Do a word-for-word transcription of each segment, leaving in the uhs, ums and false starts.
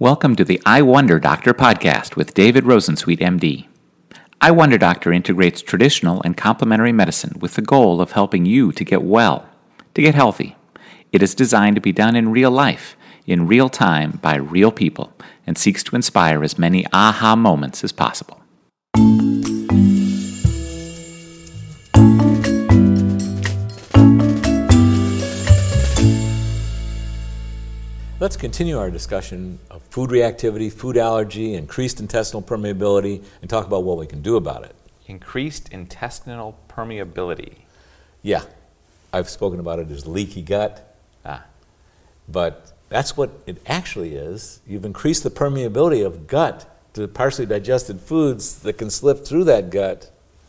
Welcome to the I Wonder Doctor podcast with David Rosensweet, M D. I Wonder Doctor integrates traditional and complementary medicine with the goal of helping you to get well, to get healthy. It is designed to be done in real life, in real time, by real people, and seeks to inspire as many aha moments as possible. Let's continue our discussion of food reactivity, food allergy, increased intestinal permeability, and talk about what we can do about it. Increased intestinal permeability. Yeah, I've spoken about it as leaky gut, Ah, but that's what it actually is. You've increased the permeability of gut to partially digested foods that can slip through that gut.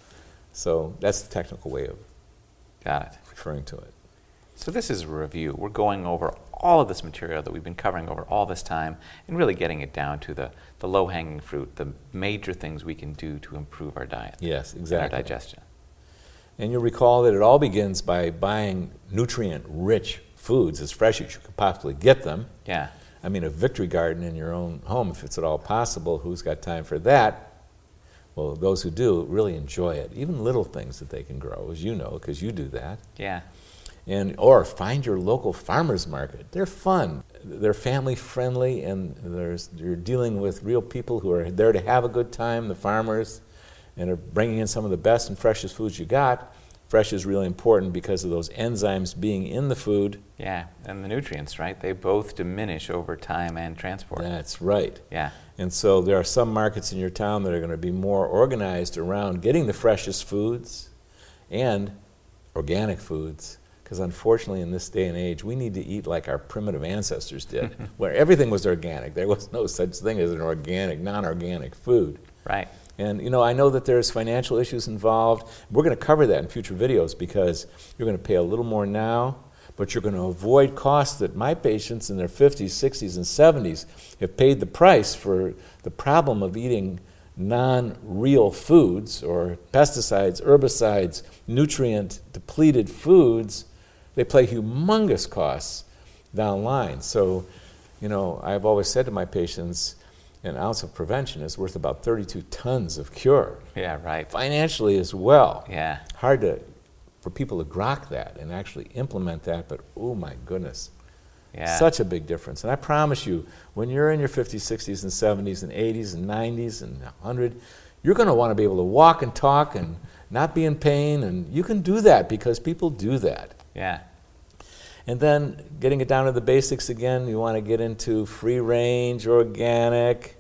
So that's the technical way of got it. referring to it. So this is a review. We're going over all of this material that we've been covering over all this time and really getting it down to the, the low-hanging fruit, the major things we can do to improve our diet. Yes, and exactly. our digestion. And you'll recall that it all begins by buying nutrient-rich foods as fresh as you could possibly get them. Yeah. I mean, a victory garden in your own home, if it's at all possible. Who's got time for that? Well, those who do really enjoy it. Even little things that they can grow, as you know, because you do that. Yeah. And or find your local farmers market. They're fun. They're family friendly, and there's you're dealing with real people who are there to have a good time. The farmers, and are bringing in some of the best and freshest foods you got. Fresh is really important because of those enzymes being in the food. Yeah, and the nutrients, right? They both diminish over time and transport. That's right. Yeah. And so there are some markets in your town that are going to be more organized around getting the freshest foods and organic foods. Because unfortunately in this day and age, we need to eat like our primitive ancestors did, where everything was organic. There was no such thing as an organic, non-organic food. Right. And you know, I know that there's financial issues involved. We're going to cover that in future videos because you're going to pay a little more now, but you're going to avoid costs that my patients in their fifties, sixties, and seventies have paid the price for the problem of eating non-real foods or pesticides, herbicides, nutrient-depleted foods. They play humongous costs down the line. So, you know, I've always said to my patients, an ounce of prevention is worth about thirty-two tons of cure. Yeah, right. Financially as well. Yeah. Hard to for people to grok that and actually implement that, but oh my goodness. Yeah. Such a big difference. And I promise you, when you're in your fifties, sixties, and seventies, and eighties, and nineties, and one hundred, you're going to want to be able to walk and talk and not be in pain, and you can do that because people do that. Yeah. And then getting it down to the basics again, you want to get into free range, organic,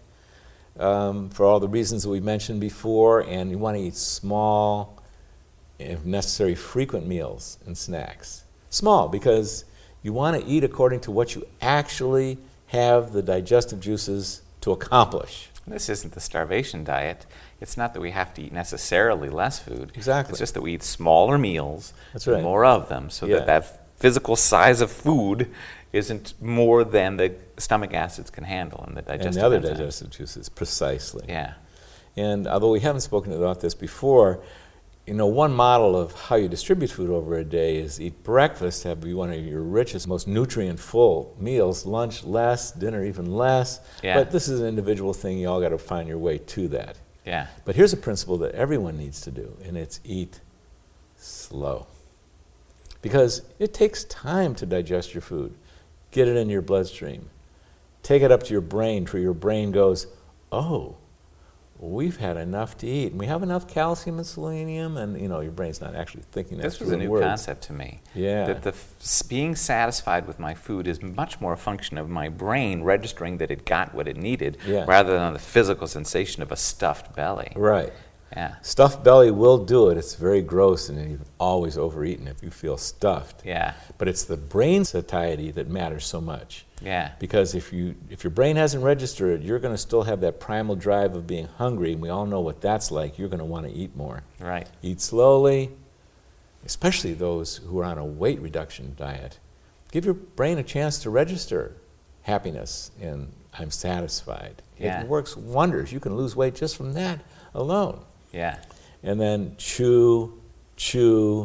um, for all the reasons that we mentioned before, and you want to eat small, if necessary, frequent meals and snacks. Small, because you want to eat according to what you actually have the digestive juices to accomplish. This isn't the starvation diet. It's not that we have to eat necessarily less food. Exactly. It's just that we eat smaller meals, That's right. more of them, so Yeah. that that physical size of food isn't more than the stomach acids can handle and the digestive And the other enzymes. digestive juices, precisely. Yeah. And although we haven't spoken about this before, you know, one model of how you distribute food over a day is eat breakfast, have be one of your richest, most nutrient-full meals, lunch less, dinner even less. Yeah. But this is an individual thing. You all got to find your way to that. Yeah. But here's a principle that everyone needs to do, and it's eat slow. Because it takes time to digest your food, get it in your bloodstream, take it up to your brain where your brain goes, oh, we've had enough to eat. And we have enough calcium and selenium, and you know, your brain's not actually thinking that This was through a in new words. concept to me. Yeah. That the f- being satisfied with my food is much more a function of my brain registering that it got what it needed, Yeah. rather than the physical sensation of a stuffed belly. Right. Yeah. Stuffed belly will do it. It's very gross, and you've always overeaten if you feel stuffed. Yeah. But it's the brain satiety that matters so much. Yeah. Because if you if your brain hasn't registered it, you're going to still have that primal drive of being hungry, and we all know what that's like. You're going to want to eat more. Right. Eat slowly, especially those who are on a weight reduction diet. Give your brain a chance to register happiness and I'm satisfied. Yeah. It works wonders. You can lose weight just from that alone. Yeah. And then chew, chew,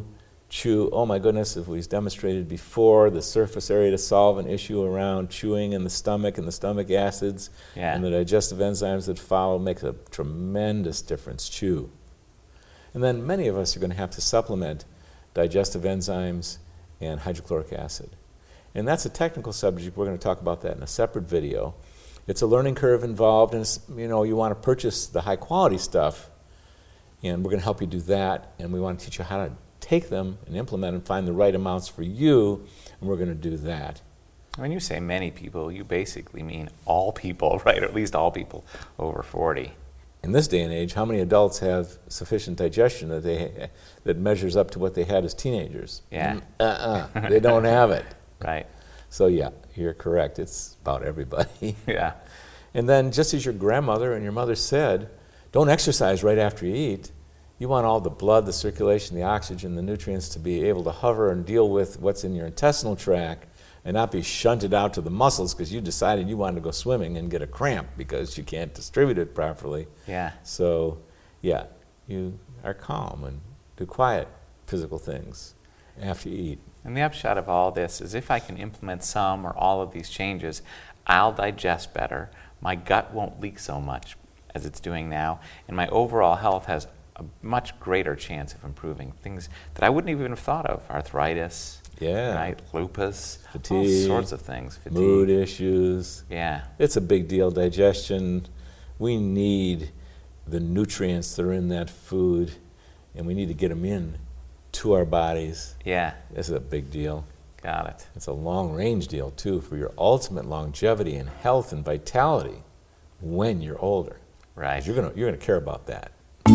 chew. Oh my goodness, if we've demonstrated before, the surface area to solve an issue around chewing in the stomach and the stomach acids Yeah. and the digestive enzymes that follow makes a tremendous difference. Chew. And then many of us are going to have to supplement digestive enzymes and hydrochloric acid. And that's a technical subject. We're going to talk about that in a separate video. It's a learning curve involved, and it's, you know, you want to purchase the high quality stuff, and we're going to help you do that, and we want to teach you how to take them and implement and find the right amounts for you, and we're going to do that. When you say many people, you basically mean all people, right? Or at least all people over forty. In this day and age, how many adults have sufficient digestion that they that measures up to what they had as teenagers? Yeah. Uh-uh. They don't have it. Right. So yeah, you're correct. It's about everybody. Yeah. And then just as your grandmother and your mother said, don't exercise right after you eat. You want all the blood, the circulation, the oxygen, the nutrients to be able to hover and deal with what's in your intestinal tract and not be shunted out to the muscles because you decided you wanted to go swimming and get a cramp because you can't distribute it properly. Yeah. So, yeah, you are calm and do quiet physical things after you eat. And the upshot of all this is if I can implement some or all of these changes, I'll digest better, my gut won't leak so much as it's doing now, and my overall health has a much greater chance of improving. Things that I wouldn't even have thought of, arthritis, Yeah. right, lupus, Fatigue, all sorts of things, fatigue. Mood issues. Yeah, It's a big deal. Digestion, we need the nutrients that are in that food, and we need to get them in to our bodies. yeah, This is a big deal. got it. It's a long-range deal, too, for your ultimate longevity and health and vitality when you're older. Right. You're gonna, you're gonna care about that.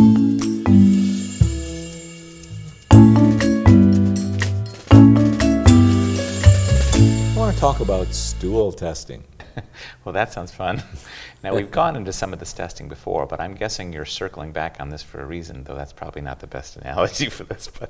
I want to talk about stool testing. Well, that sounds fun. Now, we've gone into some of this testing before, but I'm guessing you're circling back on this for a reason, though that's probably not the best analogy for this. But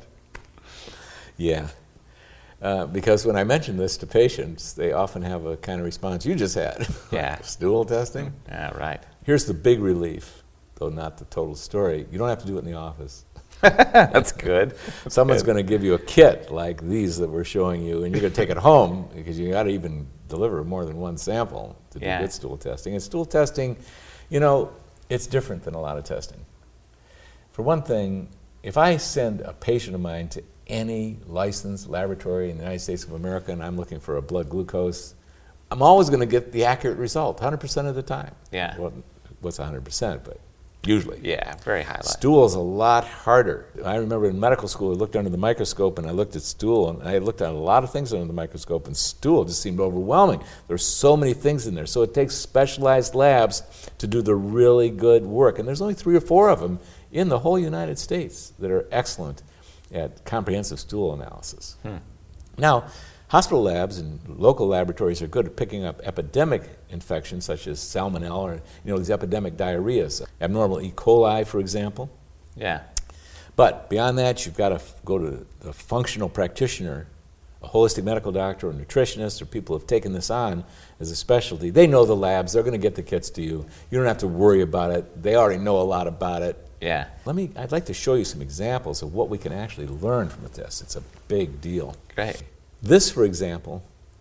Yeah. Uh, because when I mention this to patients, they often have a kind of response you just had. Yeah. Stool testing? yeah, right. Here's the big relief, though not the total story. You don't have to do it in the office. That's good. Someone's going to give you a kit like these that we're showing you, and you're going to take it home because you got to even deliver more than one sample to do Yeah. good stool testing. And stool testing, you know, it's different than a lot of testing. For one thing, if I send a patient of mine to any licensed laboratory in the United States of America and I'm looking for a blood glucose, I'm always going to get the accurate result one hundred percent of the time. Yeah. Well, what's one hundred percent, but usually. Yeah, very high level. Stool's a lot harder. I remember in medical school, I looked under the microscope and I looked at stool, and I looked at a lot of things under the microscope, and stool just seemed overwhelming. There's so many things in there. So it takes specialized labs to do the really good work. And there's only three or four of them in the whole United States that are excellent at comprehensive stool analysis. Hmm. Now, hospital labs and local laboratories are good at picking up epidemic infections such as salmonella or, you know, these epidemic diarrheas, abnormal E. coli, for example. Yeah. But beyond that, you've got to f- go to the functional practitioner, a holistic medical doctor or nutritionist, or people who have taken this on as a specialty. They know the labs. They're going to get the kits to you. You don't have to worry about it. They already know a lot about it. Yeah. Let me, I'd like to show you some examples of what we can actually learn from this. It's a big deal. Great. This, for example,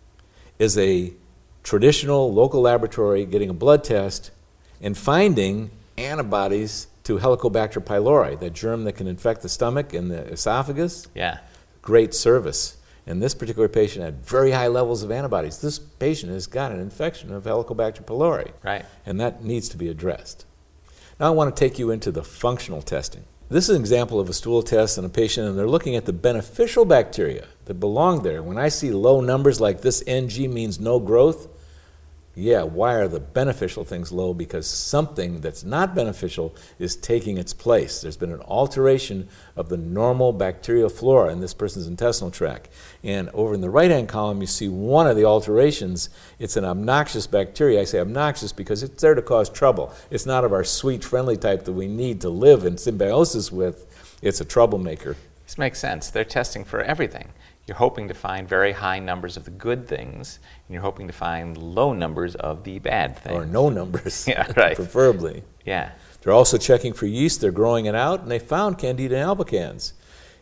is a traditional local laboratory getting a blood test and finding antibodies to Helicobacter pylori, that germ that can infect the stomach and the esophagus. Yeah. Great service. And this particular patient had very high levels of antibodies. This patient has got an infection of Helicobacter pylori. Right. And that needs to be addressed. Now I want to take you into the functional testing. This is an example of a stool test on a patient, and they're looking at the beneficial bacteria that belong there. When I see low numbers like this N G means no growth, yeah, why are the beneficial things low? Because something that's not beneficial is taking its place. There's been an alteration of the normal bacterial flora in this person's intestinal tract. And over in the right-hand column, you see one of the alterations. It's an obnoxious bacteria. I say obnoxious because it's there to cause trouble. It's not of our sweet, friendly type that we need to live in symbiosis with. It's a troublemaker. This makes sense. They're testing for everything. You're hoping to find very high numbers of the good things, and you're hoping to find low numbers of the bad things. Or no numbers, Yeah, right. preferably. Yeah. They're also checking for yeast. They're growing it out, and they found Candida albicans.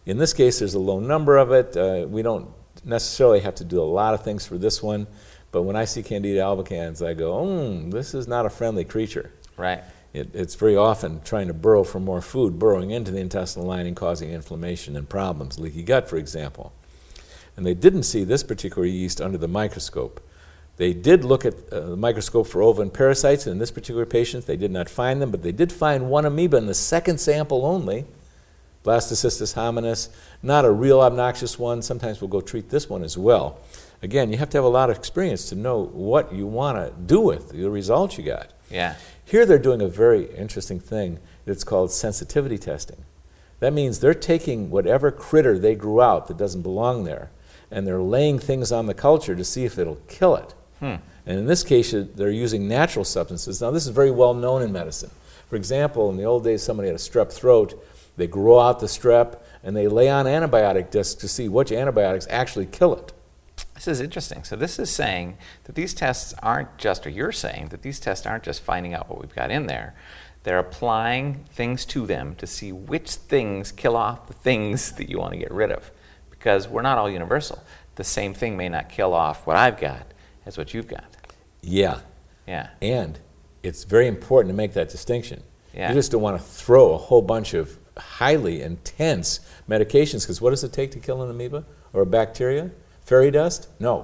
In this case, there's a low number of it. Uh, we don't necessarily have to do a lot of things for this one, but when I see Candida albicans, I go, mm, this is not a friendly creature. Right. It, it's very often trying to burrow for more food, burrowing into the intestinal lining, causing inflammation and problems, leaky gut, for example. And they didn't see this particular yeast under the microscope. They did look at uh, the microscope for ova and parasites, and in this particular patient, they did not find them, but they did find one amoeba in the second sample only, Blastocystis hominis, not a real obnoxious one. Sometimes we'll go treat this one as well. Again, you have to have a lot of experience to know what you want to do with the results you got. Yeah. Here they're doing a very interesting thing that's called sensitivity testing. That means they're taking whatever critter they grew out that doesn't belong there, and they're laying things on the culture to see if it'll kill it. Hmm. And in this case, they're using natural substances. Now, this is very well known in medicine. For example, in the old days, somebody had a strep throat. They grow out the strep, and they lay on antibiotic discs to see which antibiotics actually kill it. This is interesting. So this is saying that these tests aren't just, or you're saying that these tests aren't just finding out what we've got in there. They're applying things to them to see which things kill off the things that you want to get rid of. Because we're not all universal. The same thing may not kill off what I've got as what you've got. Yeah. Yeah. And it's very important to make that distinction. Yeah. You just don't want to throw a whole bunch of highly intense medications, because what does it take to kill an amoeba or a bacteria? Fairy dust? No.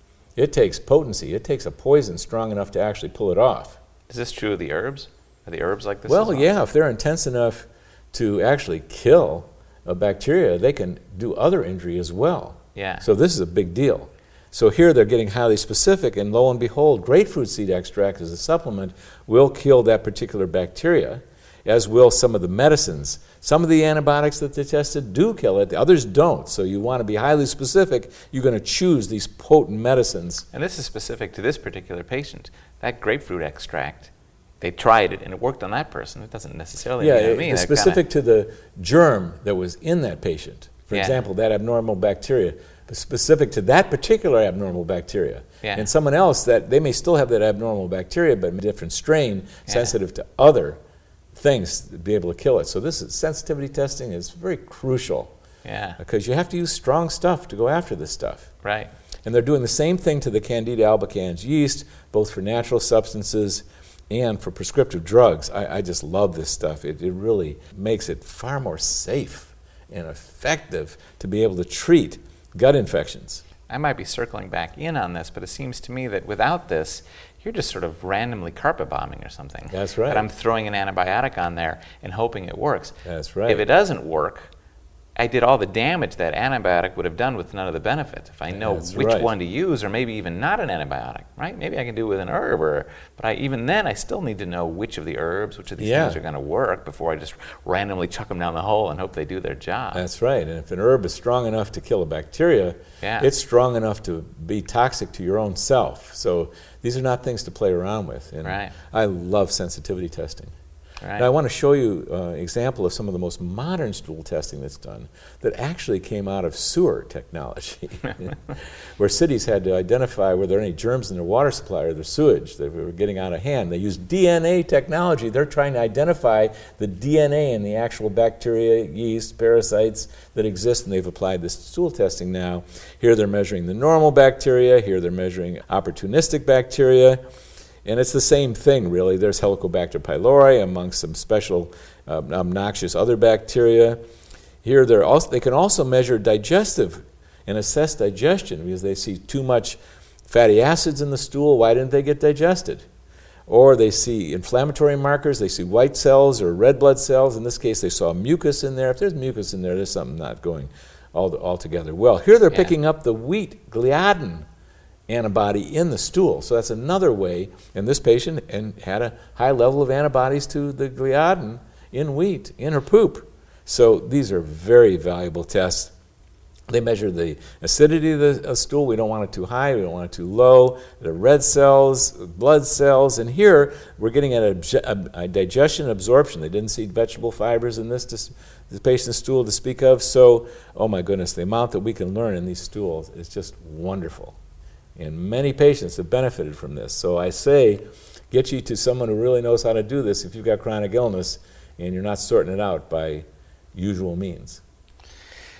It takes potency. It takes a poison strong enough to actually pull it off. Is this true of the herbs? Are the herbs like this? Well, as well? yeah, if they're intense enough to actually kill a bacteria, they can do other injury as well. Yeah. So this is a big deal. So here they're getting highly specific, and lo and behold, grapefruit seed extract as a supplement will kill that particular bacteria, as will some of the medicines. Some of the antibiotics that they tested do kill it, the others don't. So you want to be highly specific. You're going to choose these potent medicines. And this is specific to this particular patient. That grapefruit extract, they tried it and it worked on that person. It doesn't necessarily yeah, mean on me. it's That specific kinda... to the germ that was in that patient. For Yeah. example, that abnormal bacteria, specific to that particular abnormal bacteria. Yeah. And someone else, that they may still have that abnormal bacteria, but a different strain, Yeah. sensitive to other things to be able to kill it. So this is, sensitivity testing is very crucial. Yeah. Because you have to use strong stuff to go after this stuff. Right. And they're doing the same thing to the Candida albicans yeast, both for natural substances and for prescriptive drugs. I, I just love this stuff. It, it really makes it far more safe and effective to be able to treat gut infections. I might be circling back in on this, but it seems to me that without this, you're just sort of randomly carpet bombing or something. That's right. That I'm throwing an antibiotic on there and hoping it works. That's right. If it doesn't work, I did all the damage that antibiotic would have done with none of the benefit. If I know That's which right. one to use, or maybe even not an antibiotic, right? Maybe I can do it with an herb, or, but I, even then I still need to know which of the herbs, which of these Yeah. things are going to work before I just randomly chuck them down the hole and hope they do their job. That's right. And if an herb is strong enough to kill a bacteria, Yeah. it's strong enough to be toxic to your own self. So these are not things to play around with. And Right. I love sensitivity testing. Right. Now I want to show you an uh, example of some of the most modern stool testing that's done that actually came out of sewer technology, where cities had to identify were there any germs in their water supply or their sewage that were getting out of hand. They used D N A technology. They're trying to identify the D N A in the actual bacteria, yeast, parasites that exist, and they've applied this stool testing now. Here they're measuring the normal bacteria. Here they're measuring opportunistic bacteria. And it's the same thing, really. There's Helicobacter pylori among some special uh, obnoxious other bacteria. Here, they're also, they can also measure digestive and assess digestion because they see too much fatty acids in the stool. Why didn't they get digested? Or they see inflammatory markers. They see white cells or red blood cells. In this case, they saw mucus in there. If there's mucus in there, there's something not going all, altogether well. Here, they're Yeah. picking up the wheat gliadin antibody in the stool. So that's another way. And this patient and had a high level of antibodies to the gliadin in wheat, in her poop. So these are very valuable tests. They measure the acidity of the uh, stool. We don't want it too high. We don't want it too low. The red cells, blood cells. And here we're getting at a, a, a digestion absorption. They didn't see vegetable fibers in this, this, this patient's stool to speak of. So, oh my goodness, the amount that we can learn in these stools is just wonderful. And many patients have benefited from this. So I say, get you to someone who really knows how to do this if you've got chronic illness and you're not sorting it out by usual means.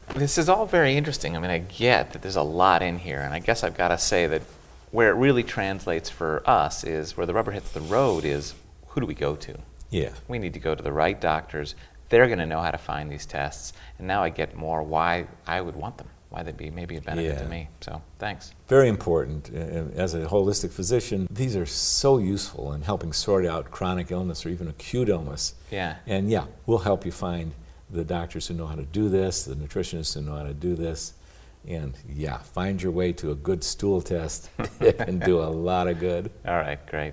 This is all very interesting. I mean, I get that there's a lot in here, and I guess I've got to say that where it really translates for us is where the rubber hits the road is who do we go to? Yeah. We need to go to the right doctors. They're going to know how to find these tests, and now I get more why I would want them, why they'd be maybe a benefit Yeah. to me. So thanks. Very important. And as a holistic physician, these are so useful in helping sort out chronic illness or even acute illness. Yeah. And yeah, we'll help you find the doctors who know how to do this, the nutritionists who know how to do this. And yeah, find your way to a good stool test. It can do a lot of good. All right, great.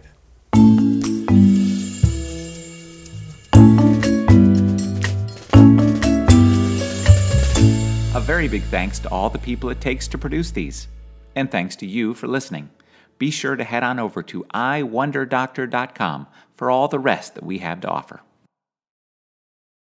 A very big thanks to all the people it takes to produce these. And thanks to you for listening. Be sure to head on over to i wonder doctor dot com for all the rest that we have to offer.